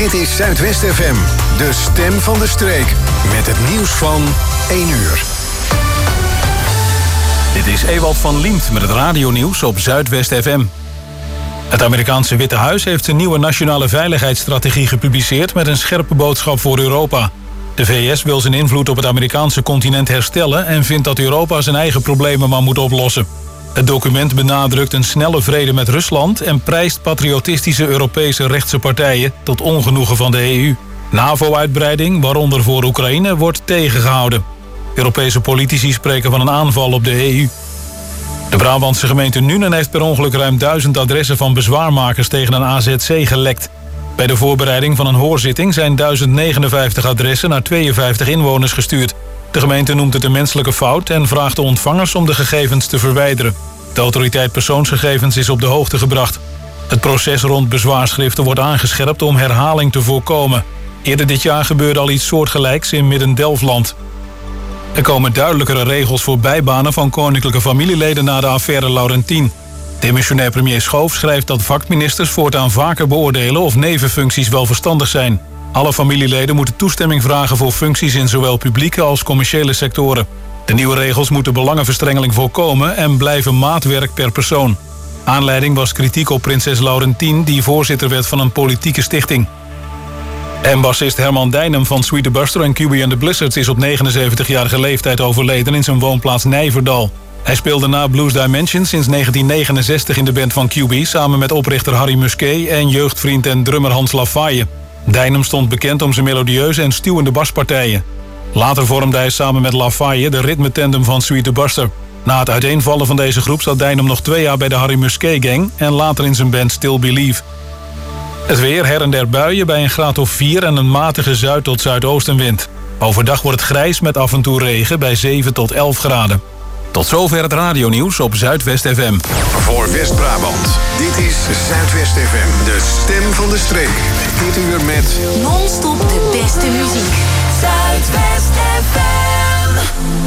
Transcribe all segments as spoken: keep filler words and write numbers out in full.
Dit is Zuidwest F M, de stem van de streek. Met het nieuws van één uur. Dit is Ewald van Liemt met het radionieuws op Zuidwest F M. Het Amerikaanse Witte Huis heeft een nieuwe nationale veiligheidsstrategie gepubliceerd met een scherpe boodschap voor Europa. De V S wil zijn invloed op het Amerikaanse continent herstellen en vindt dat Europa zijn eigen problemen maar moet oplossen. Het document benadrukt een snelle vrede met Rusland en prijst patriotistische Europese rechtse partijen tot ongenoegen van de E U. NAVO-uitbreiding, waaronder voor Oekraïne, wordt tegengehouden. Europese politici spreken van een aanval op de E U. De Brabantse gemeente Nuenen heeft per ongeluk ruim duizend adressen van bezwaarmakers tegen een A Z C gelekt. Bij de voorbereiding van een hoorzitting zijn duizend negenenvijftig adressen naar tweeënvijftig inwoners gestuurd. De gemeente noemt het een menselijke fout en vraagt de ontvangers om de gegevens te verwijderen. De autoriteit persoonsgegevens is op de hoogte gebracht. Het proces rond bezwaarschriften wordt aangescherpt om herhaling te voorkomen. Eerder dit jaar gebeurde al iets soortgelijks in Midden-Delfland. Er komen duidelijkere regels voor bijbanen van koninklijke familieleden na de affaire Laurentien. Demissionair premier Schoof schrijft dat vakministers voortaan vaker beoordelen of nevenfuncties wel verstandig zijn. Alle familieleden moeten toestemming vragen voor functies in zowel publieke als commerciële sectoren. De nieuwe regels moeten belangenverstrengeling voorkomen en blijven maatwerk per persoon. Aanleiding was kritiek op prinses Laurentien, die voorzitter werd van een politieke stichting. En bassist Herman Dijnem van Sweet the Buster en Q B and the Blizzards is op negenenzeventigjarige leeftijd overleden in zijn woonplaats Nijverdal. Hij speelde na Blues Dimension sinds negentien negenenzestig in de band van Q B samen met oprichter Harry Musquet en jeugdvriend en drummer Hans Lafaye. Dijnem stond bekend om zijn melodieuze en stuwende baspartijen. Later vormde hij samen met Lafaye de ritmetandem van Sweet the Buster. Na het uiteenvallen van deze groep zat Dijnem nog twee jaar bij de Harry Musquet Gang en later in zijn band Still Believe. Het weer, her en der buien bij een graad of vier en een matige zuid- tot zuidoostenwind. Overdag wordt het grijs met af en toe regen bij zeven tot elf graden. Tot zover het radionieuws op Zuidwest F M. Voor West-Brabant, dit is Zuidwest F M, de stem van de streek. Dit uur met non-stop de beste muziek. Zuidwest F M.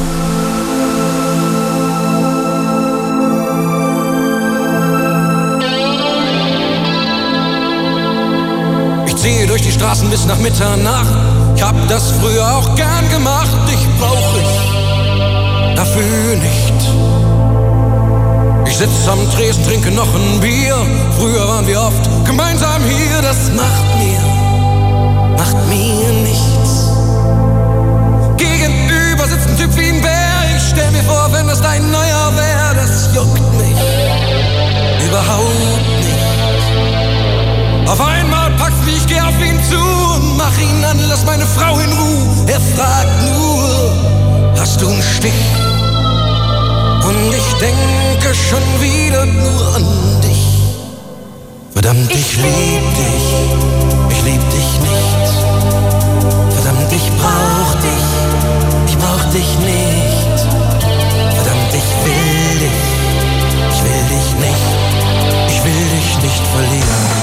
Ich ziehe durch die Straßen bis nach Mitternacht. Ich hab das früher auch gern gemacht. Dich brauch ich dafür nicht. Ich sitz am Tresen, trinke noch ein Bier. Früher waren wir oft gemeinsam hier. Das macht mir, macht mir nichts. Gegenüber sitzt ein Typ wie ein Bär. Ich stell mir vor, wenn das dein neuer wär. Das juckt mich überhaupt nicht. Auf einmal packt's mich, ich geh auf ihn zu und mach ihn an, lass meine Frau in Ruhe. Er fragt nur, hast du einen Stich? Und ich denke schon wieder nur an dich. Verdammt, ich, ich lieb dich, ich lieb dich nicht. Verdammt, ich brauch dich, ich brauch dich nicht. Verdammt, ich will dich, ich will dich nicht. Ich will dich nicht verlieren.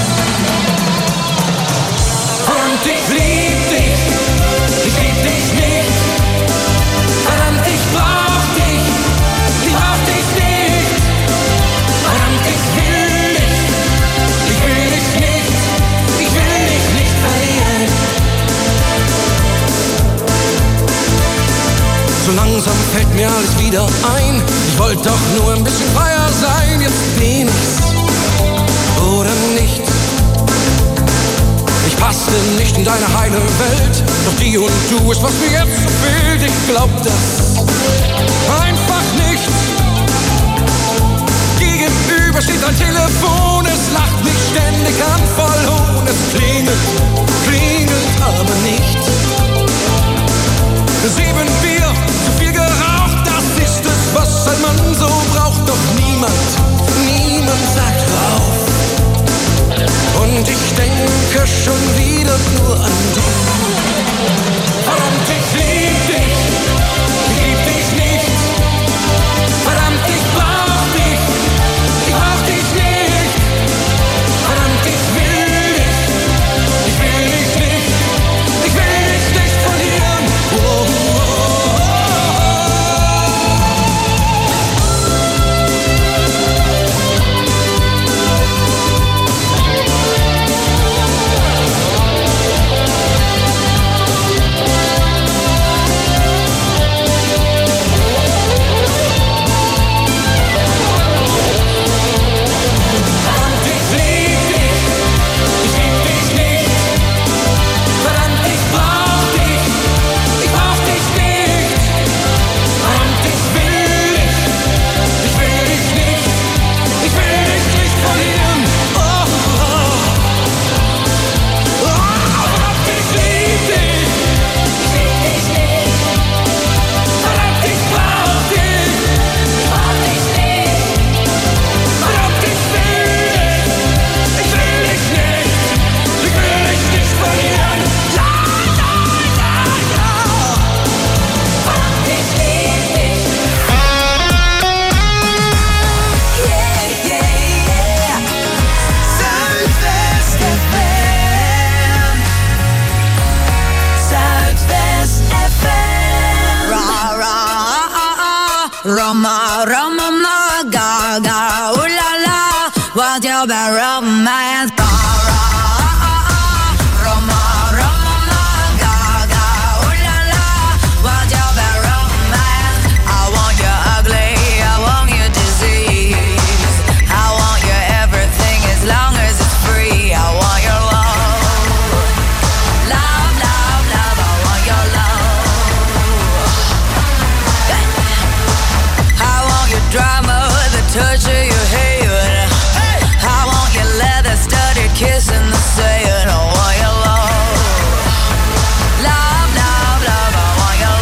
Verdammt, ich lieb dich, ich lieb dich nicht. Verdammt, ich brauch dich, ich brauch dich nicht. Verdammt, ich will dich, ich will dich nicht. Ich will dich nicht verlieren. So langsam fällt mir alles wieder ein. Ich wollte doch nur ein bisschen freier sein. Jetzt bin ich's oder nicht. Ich passte nicht in deine heile Welt. Doch die und du ist, was mir jetzt so fehlt. Ich glaub das einfach nicht. Gegenüber steht ein Telefon. Es lacht mich ständig an, voll Hohn. Es klingelt, klingelt aber nicht. Sieben Bier, zu viel geraucht. Das ist es, was ein Mann so braucht. Doch niemand, niemand sagt rauf. Und ich denke schon wieder nur an dich. Verdammt, ich lieb dich, ich lieb dich nicht. Verdammt, ich brauch dich, ich brauch dich nicht. Verdammt, ich will dich, ich will gaga, ooh la la, what's your bad romance? Touch of your hair, I want your leather studded kiss in the sand. I want your love, love, love, love. I want your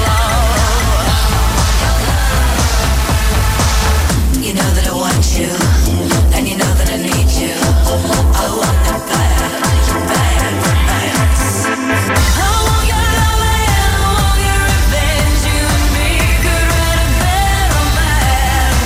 love. You know that I want you, and you know that I need you. I want that bad, bad romance. I want your love and I want your revenge. You and me could write a bad romance.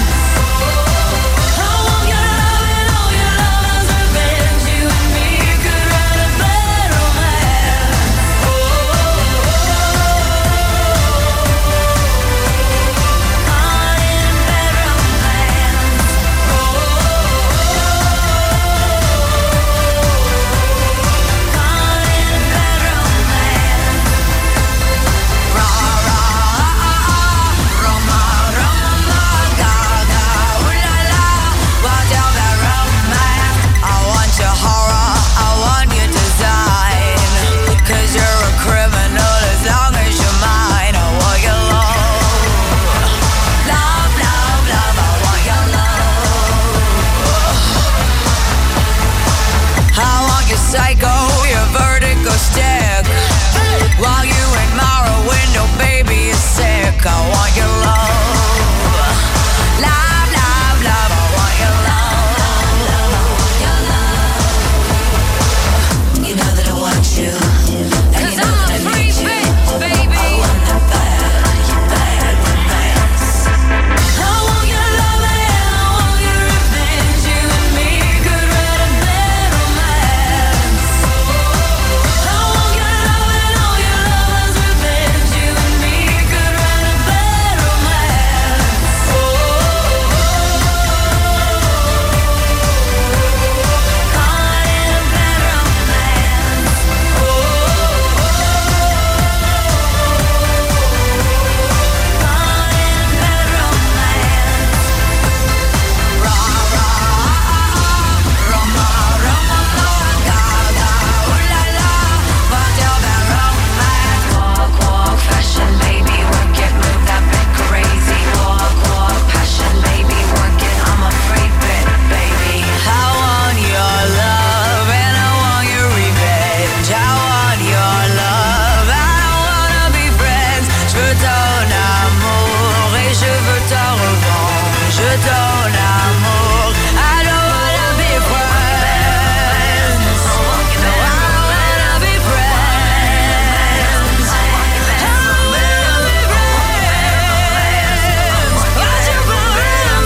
Psycho, your vertigo stick. While you admire a window, baby, you're sick. I want your love, love, love, love. I want your love. You know that I want you, and you know that I need you. Baby. I want that bad, bad romance. I want your love and I want your revenge. You and me could write a bad romance. I want your love and all your lovers' revenge. You and me could write a bad romance. Oh, caught in a bad romance. Oh, caught in a bad romance. Rah rah, Roma, Roma, gaga, ooh la la, what's your bad romance? Walk, walk, fashion, baby, work it, move that bit crazy. Walk, walk, passion, baby, work it, I'm afraid, bit, baby. I want your love and I want your revenge. I want your love, I don't wanna be friends. Je veux ton amour et je veux ta revanche. Je ton amour, I don't wanna be friends. No, I don't wanna be friends. I don't wanna be friends. What's your problem?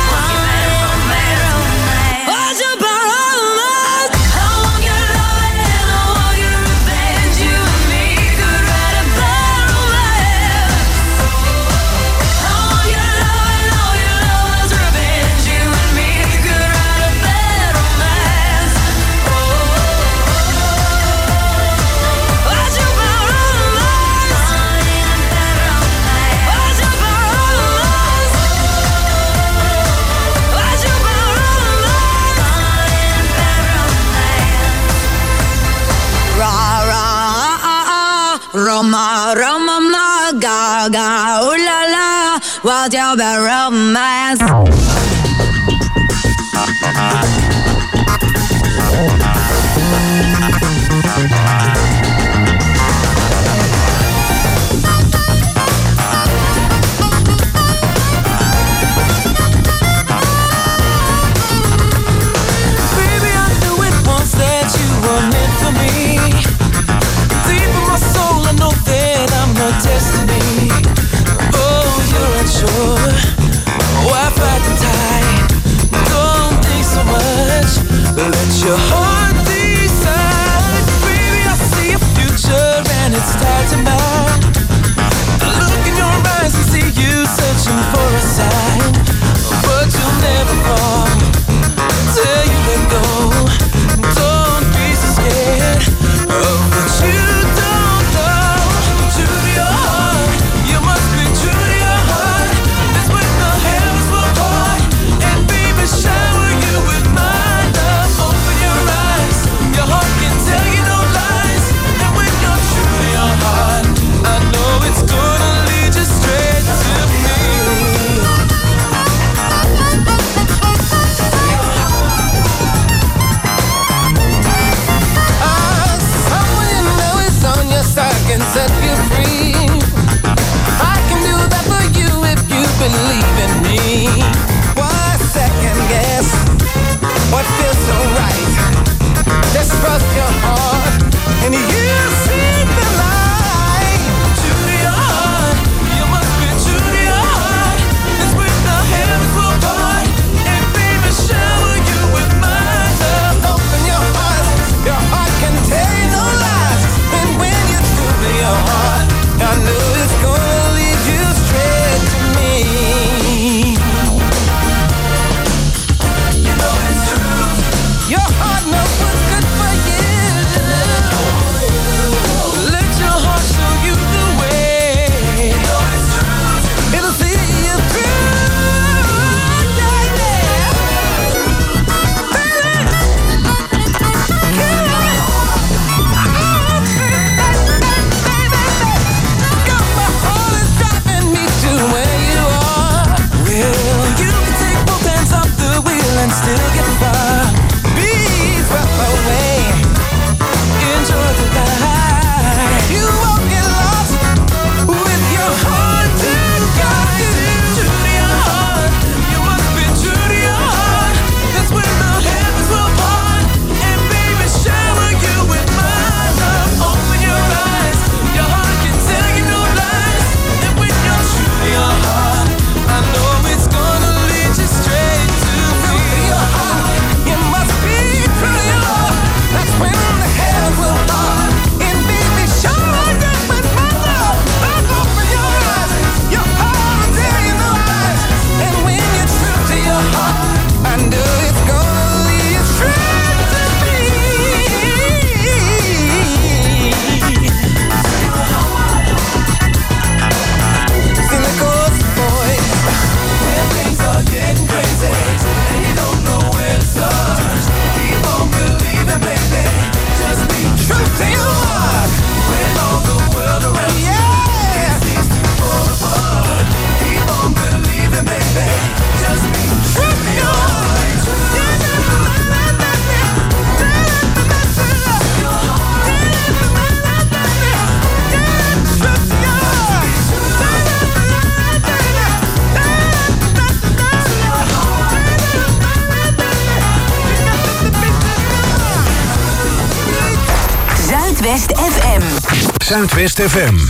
What's your problem? I want your love and I want your revenge. You and me could write a bad romance. I want your love and all your lovers' revenge. You and me could write a bad romance. Oh, what's your problem? What's your problem? What's your problem? Rah rah, Roma, Roma, ma, gaga, ooh la la, what's your bad romance? Baby, I knew it once that you were meant for me. Deep in my soul, I know that I'm her destiny. Oh, you're unsure, why fight the tide? Don't think so much, let your heart decide. Baby, I see a future and it's tied to mine. I look in your eyes and see you searching for a sign, but you'll never find. Zuidwest F M. Zuidwest F M.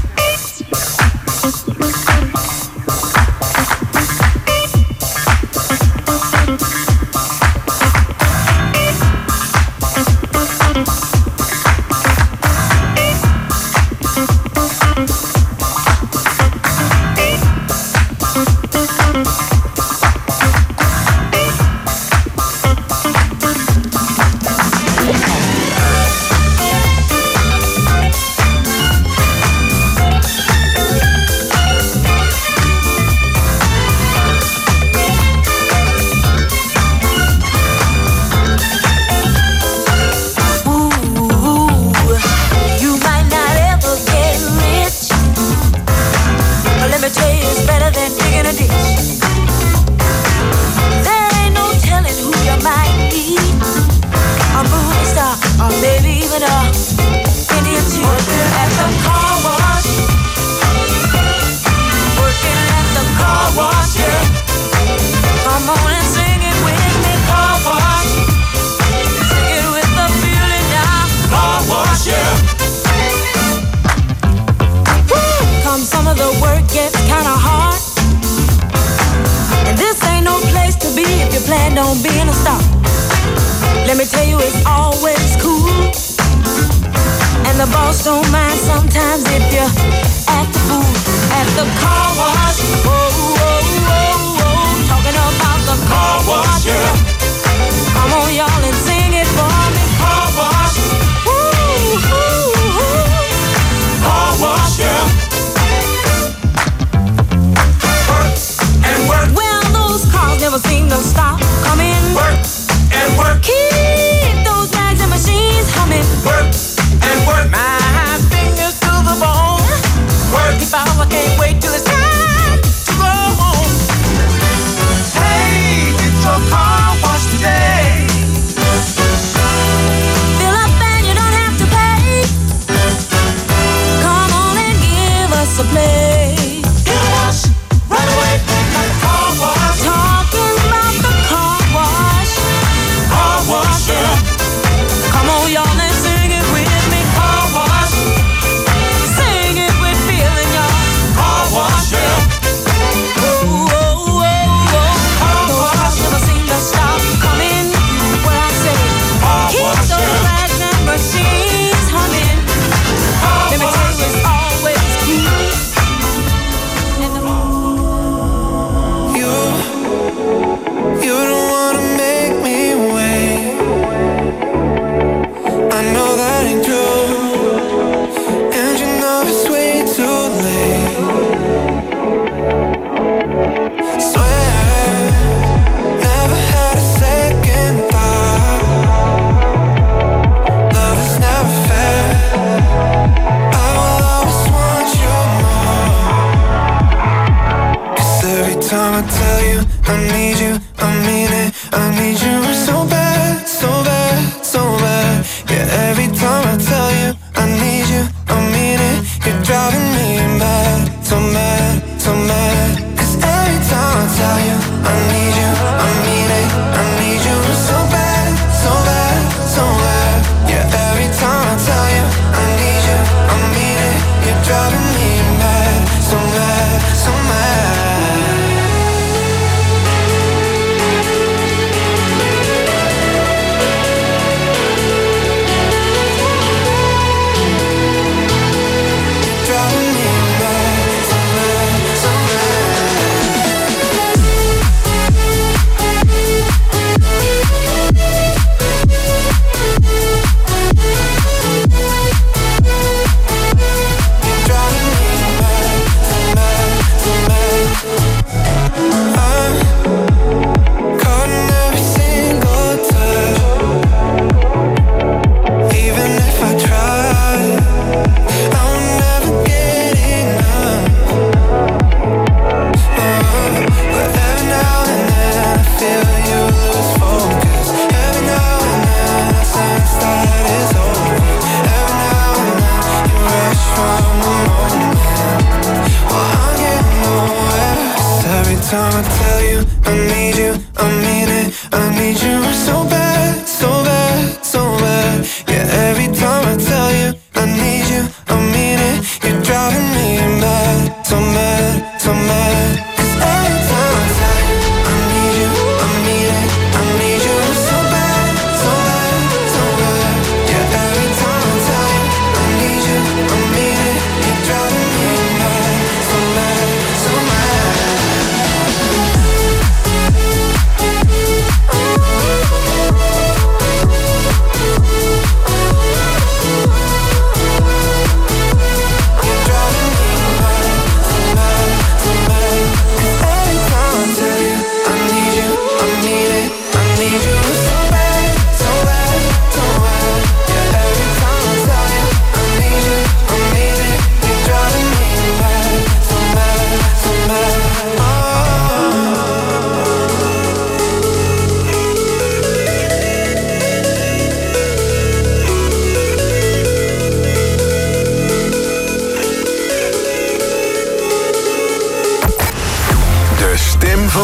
I can't wait till it's time to go home. Hey, get your car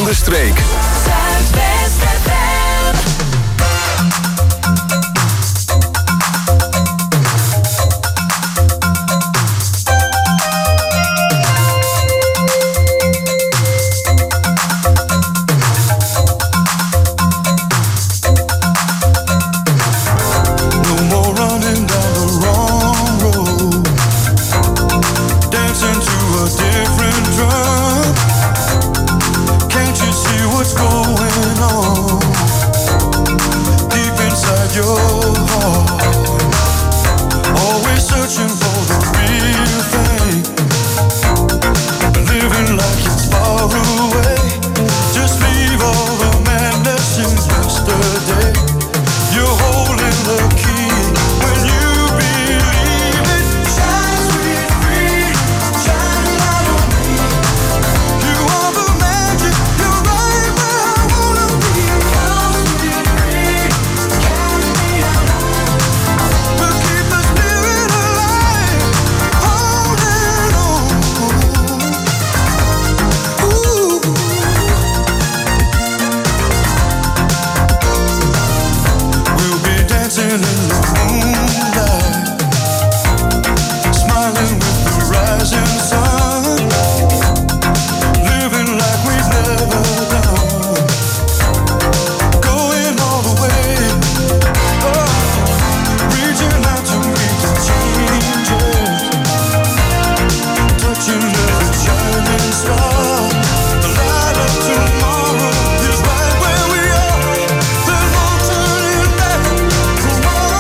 van de streek. Zuidwest F M. Tomorrow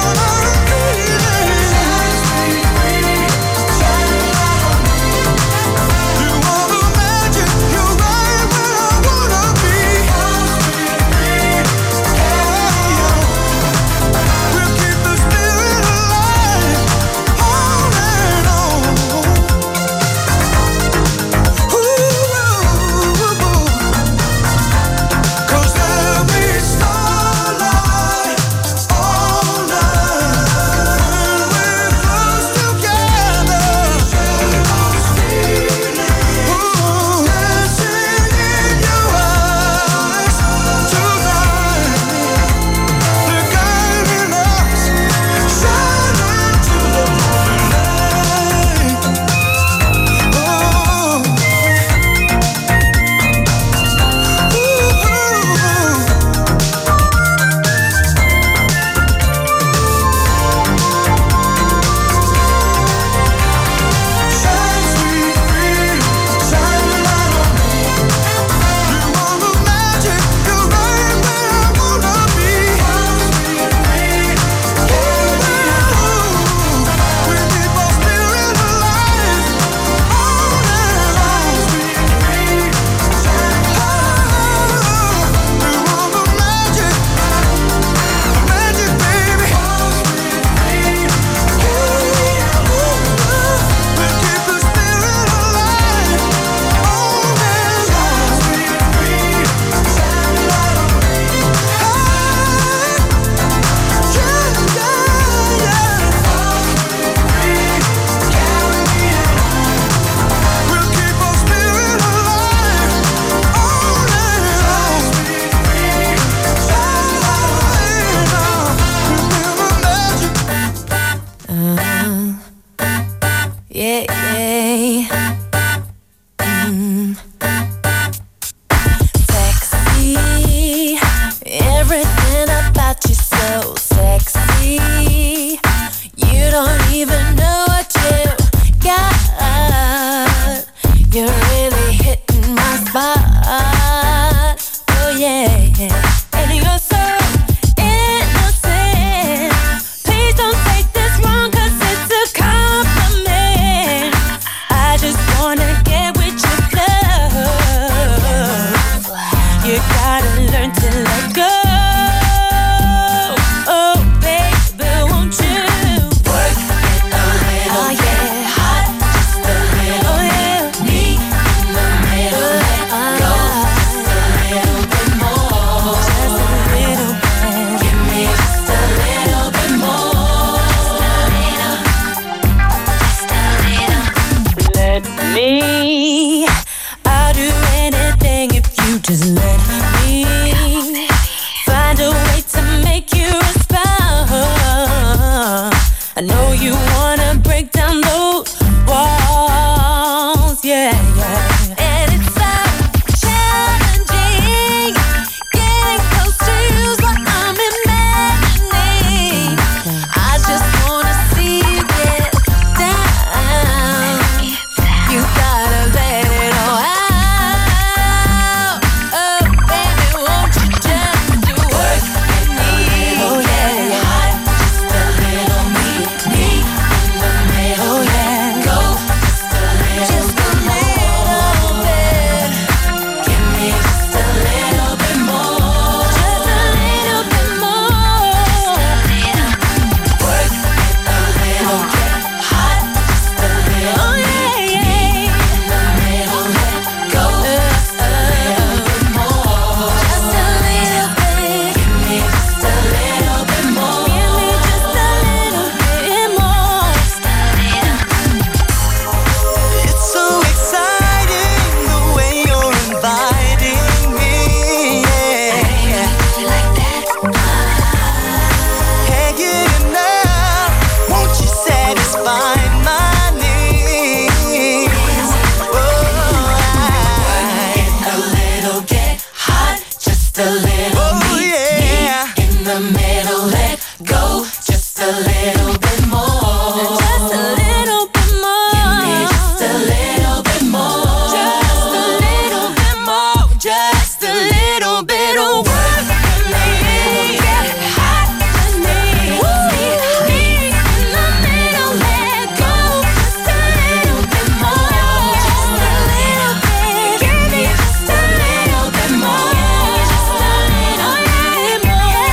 the middle, let go just a little bit more. Just a little bit more. Give me just a little bit more. Just a little bit more. Just a little bit of work for me. Get hot for me. Me in the middle, let go just a little bit more. Just a little bit. Give me just a little bit more. Just a little bit more.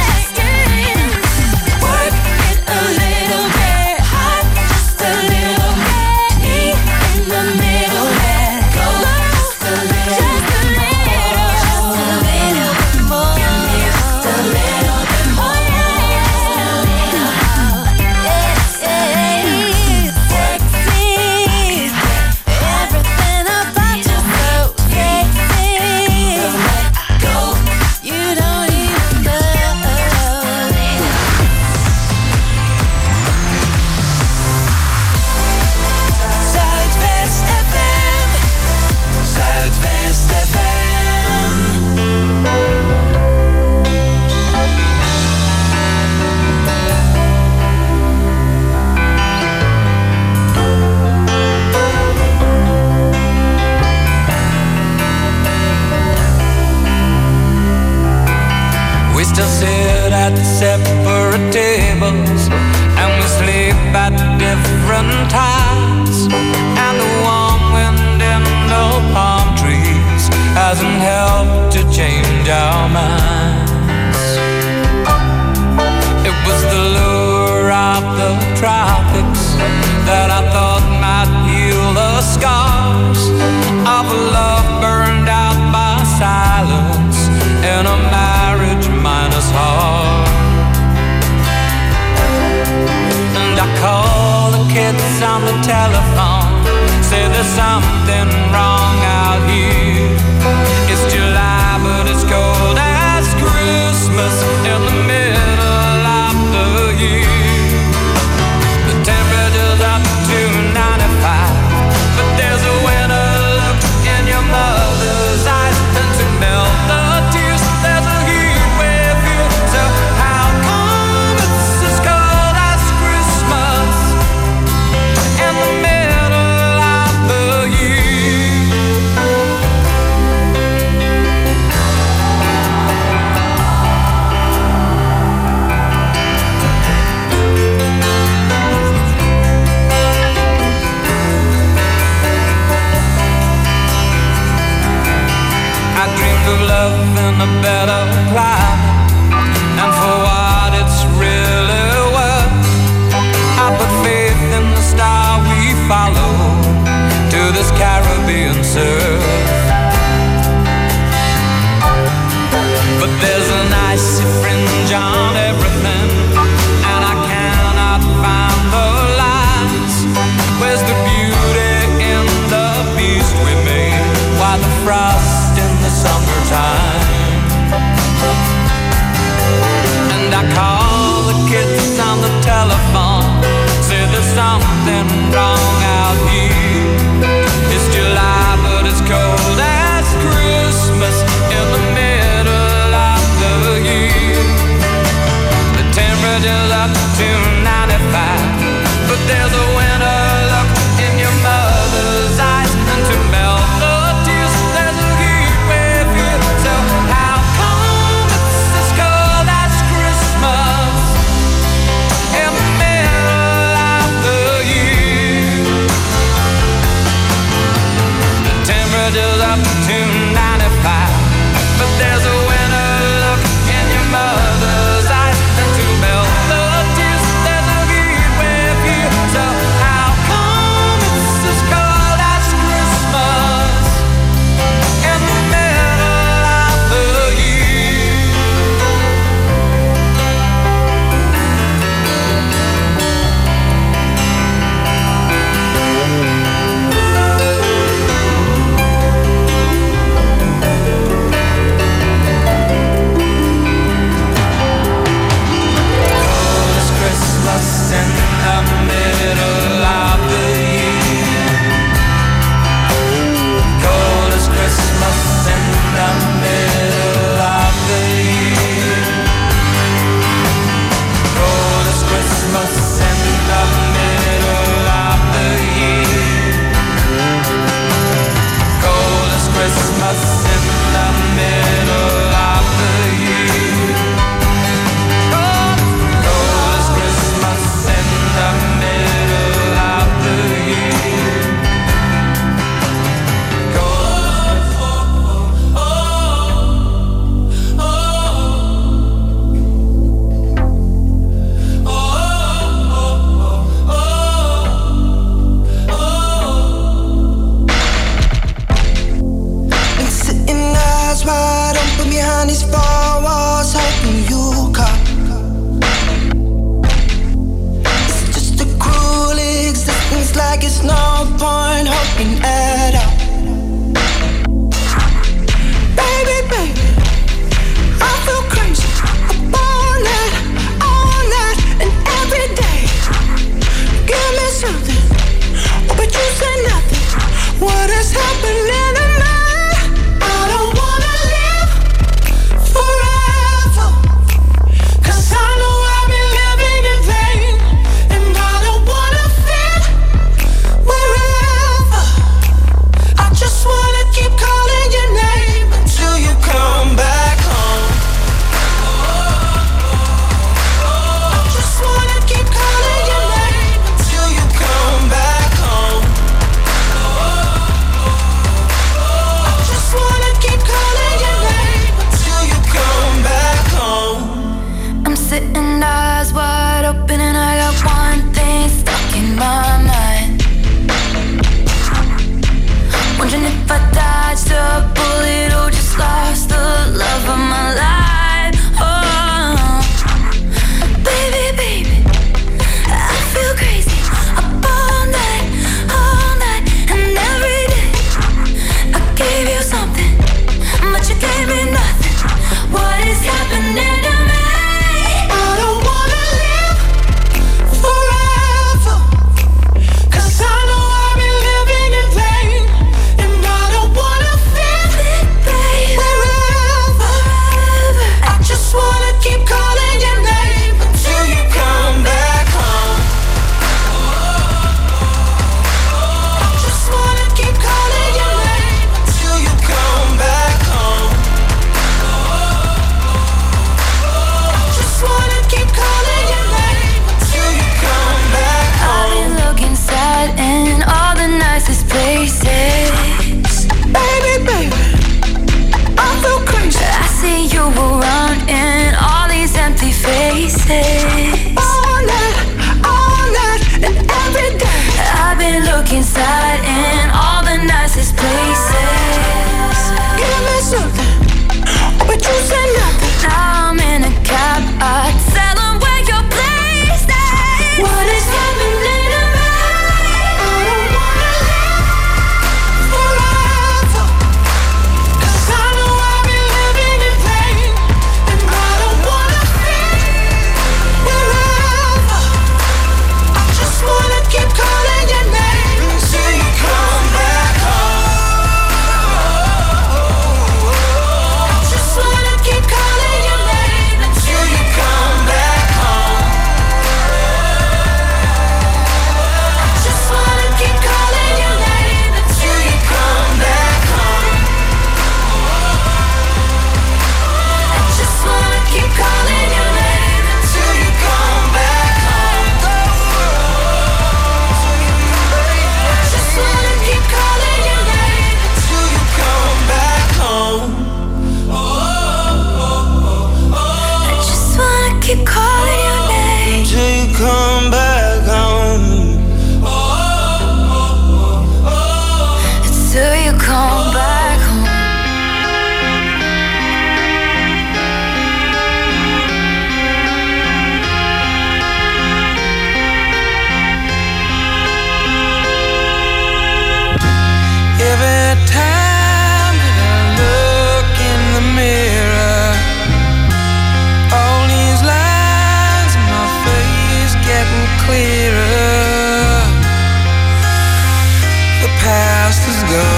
Work it a little bit. Hot just a little bit. Me in the middle, let go just a little. Just a little. Just a little bit more. Give me just a little bit more. Just a little. Sexy. Everything about you so sexy. Let go. You don't even know. Zuidwest F M. Zuidwest F M. We still sit at separate tables, and we sleep at different times. And the warm wind in the palm trees hasn't helped to change our minds. It was the lure of the tropics that I thought might heal the scars of a love burned out by silence in a marriage minus heart. And I call the kids on the telephone, say there's something wrong out here. It's July but it's cold as Christmas in the middle of the year. The temperature's up to ninety-five, but there's a winter look in your mother's eyes, and to melt the tears there's a heat wave here. So how come it's as cold as Christmas in the middle of the year? I dreamed of love in a better climate, and for what it's really worth, I put faith in the star we follow to this Caribbean surf. But there's an icy fringe on everything, and I cannot find the lines. Where's the beauty in the beast we made? Why the frost in the summertime? And I call the kids on the telephone, say there's something wrong out here. It's July but it's cold as Christmas in the middle of the year. The temperature's up to ninety-five, but there's a winter look in your mother's eyes, and to melt the tears there's a heat wave here. So how come it's as cold as Christmas in the middle of the year? The temperature's up to ninety-five, but there's a winter look in your mother's eyes, and to melt the tears there's a heat wave here. So how and eyes wide open, and I got one thing stuck in my mind. Wondering if I dodged a bullet or just lost the love of my life. Oh, baby, baby, I feel crazy up all night, all night, and every day. I gave you something, but you gave me nothing. What is happening to me? I don't wanna live forever, 'cause I know I've been living in vain. And I don't wanna feel it, babe, wherever. I just wanna keep calling your name until you come back home. I just wanna keep calling your name until you come back home. I just wanna keep calling your name until you come back home. I've been looking sad in all the nicest places. Baby, baby, I feel crazy. I see you around in all these empty faces. All night, all night, and every day. I've been looking sad in all the nicest places. Give me something, but you say nothing. Now I'm in a cab, I tell them where your place is. What is happening to me? I don't wanna live forever, 'cause I know I've been living in pain. And I don't wanna feel wherever. I just wanna keep calling your name until you come back home. I just wanna keep calling your name until you come back home. I just wanna keep calling your name until you come back home. I just wanna keep calling your name until you come back home. I just wanna keep calling your name until you come back home. I just wanna keep calling your name Till you come back home. until you come back home. Every time that I look in the mirror, all these lines in my face getting clearer. The past is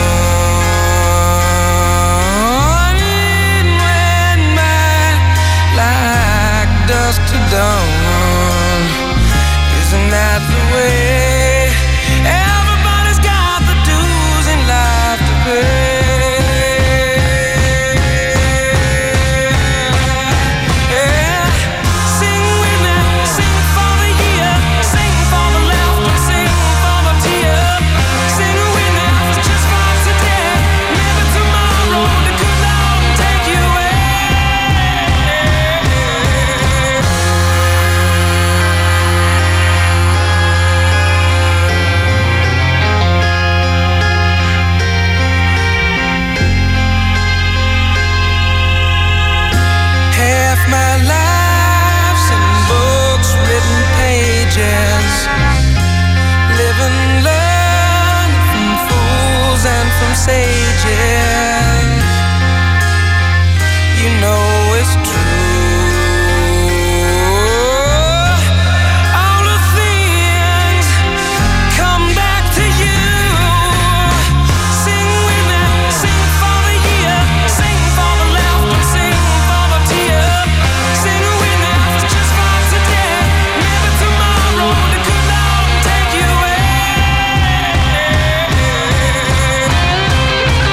gone, it went by like dusk to dawn. Isn't that the way? Everybody's got the dues in life to pay. Yeah. Sing with me, sing for the year, sing for the laughter, sing for the tear. Sing with me, just for today. Maybe tomorrow the good Lord will take you away. Half my life's in books, written pages. Live and learn from fools and from sages. You know it's true. All the things come back to you. Sing with me, sing for the year, sing for the laughter, sing for the tear. Sing with me, just for today. Maybe tomorrow the good Lord will take you away.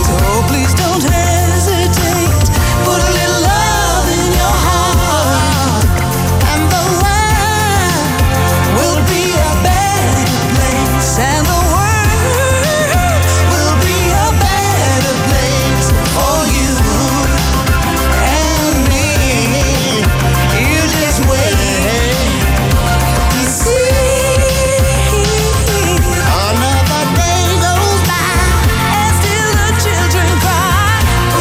So please don't hesitate. Put a little love in your heart, and the world will be a better place, and the world will be a better place for you and me. You just wait. You see, another day goes by, and still the children cry.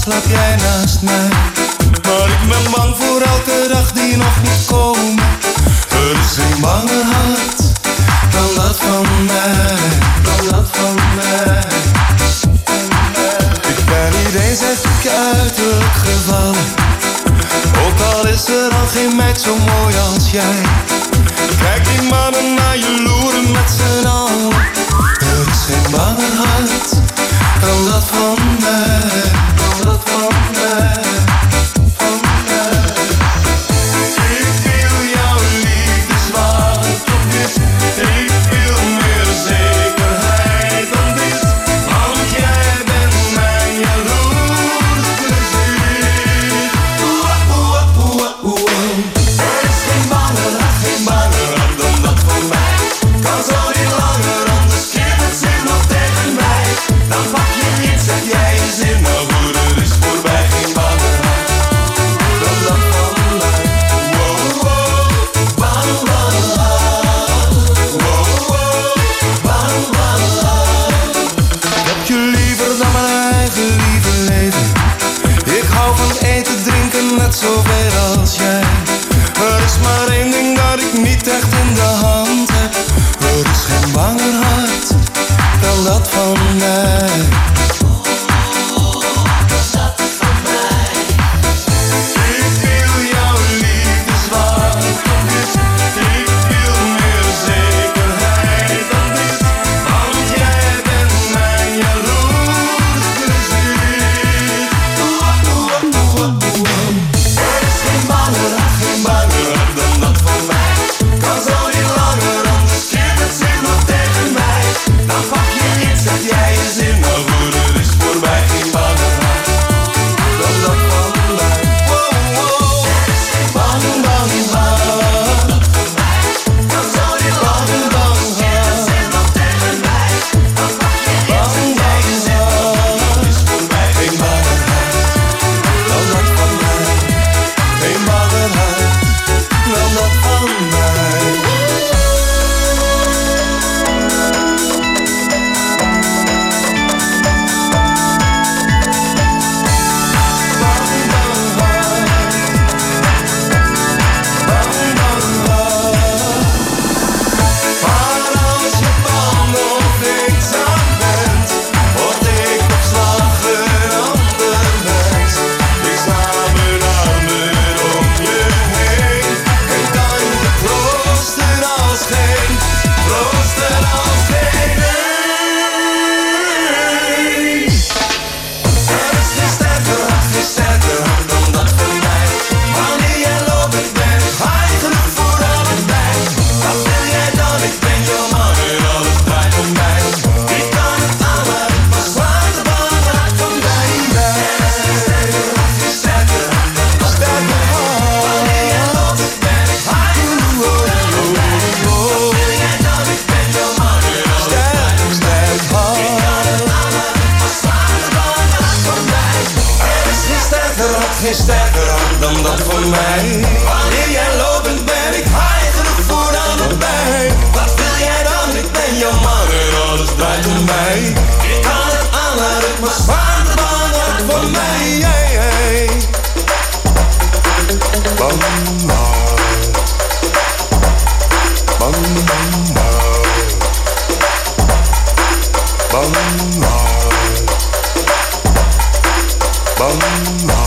slaap jij naast mij. Maar ik ben bang voor elke dag die nog niet komt. Er is geen banger hart dan dat van mij, dan dat van mij. Ik ben niet eens echt uiterlijk gevallen, ook al is er al geen meid zo mooi als jij. Kijk die mannen naar je loeren met z'n allen. Er is geen banger hart dan dat van mij, dan dat van mij. Zoveel als jij. Er is maar één ding dat ik niet echt in de hand heb. Er is geen banger hart dan dat van mij. Geen sterker hart dan dat van mij. Wanneer jij lopend ben ik high genoeg voor allebei. Wat wil jij dan? Ik ben jouw man en alles draait om mij. Ik kan het aanlaten, maar zwaar de bang hart van mij. Hey, hey. Bang hart. Bang hart. Bang hart. Bang hart.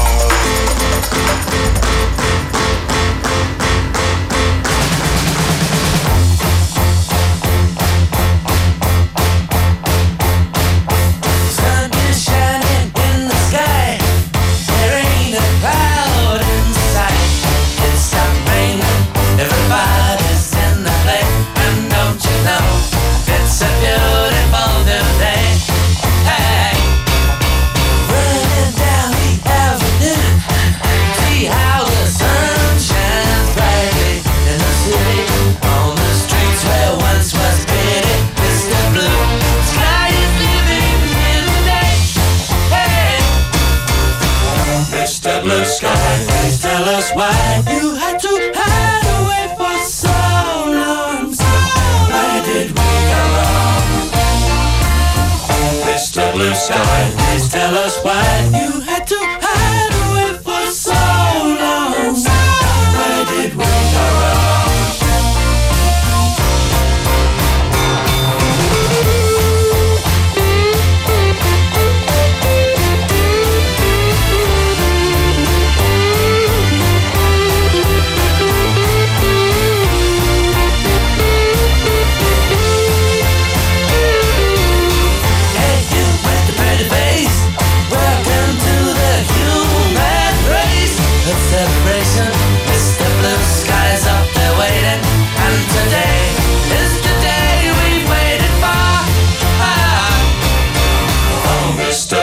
Blue sky, please tell us why you had to hide away for so long. Where did we go wrong? Mister Blue Sky, please tell us why you had to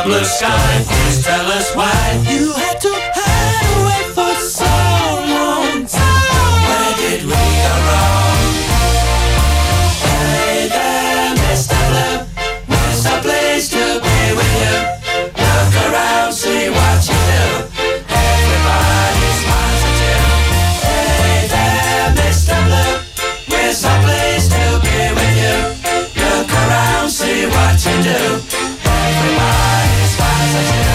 blue sky. Please tell us why you had to hide away for so long time. Where did we go wrong? Hey there, Mister Blue, where's a place to be with you? Look around, see what you do. Everybody smiles at you. Hey there, Mister Blue, where's a place to be with you? Look around, see what you do. Everybody smiles at you.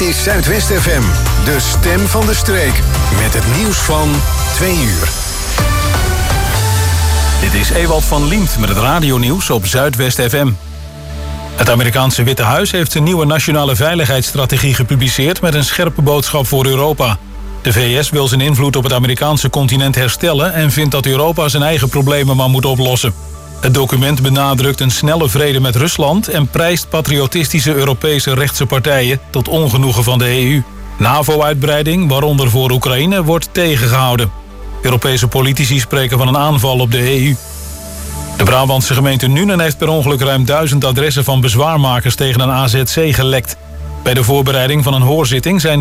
is Zuidwest F M, de stem van de streek. Met het nieuws van twee uur. Dit is Ewald van Liemt met het radionieuws op Zuidwest F M. Het Amerikaanse Witte Huis heeft zijn nieuwe nationale veiligheidsstrategie gepubliceerd met een scherpe boodschap voor Europa. De V S wil zijn invloed op het Amerikaanse continent herstellen en vindt dat Europa zijn eigen problemen maar moet oplossen. Het document benadrukt een snelle vrede met Rusland en prijst patriotistische Europese rechtse partijen tot ongenoegen van de E U. NAVO-uitbreiding, waaronder voor Oekraïne, wordt tegengehouden. Europese politici spreken van een aanval op de E U. De Brabantse gemeente Nuenen heeft per ongeluk ruim duizend adressen van bezwaarmakers tegen een A Z C gelekt. Bij de voorbereiding van een hoorzitting zijn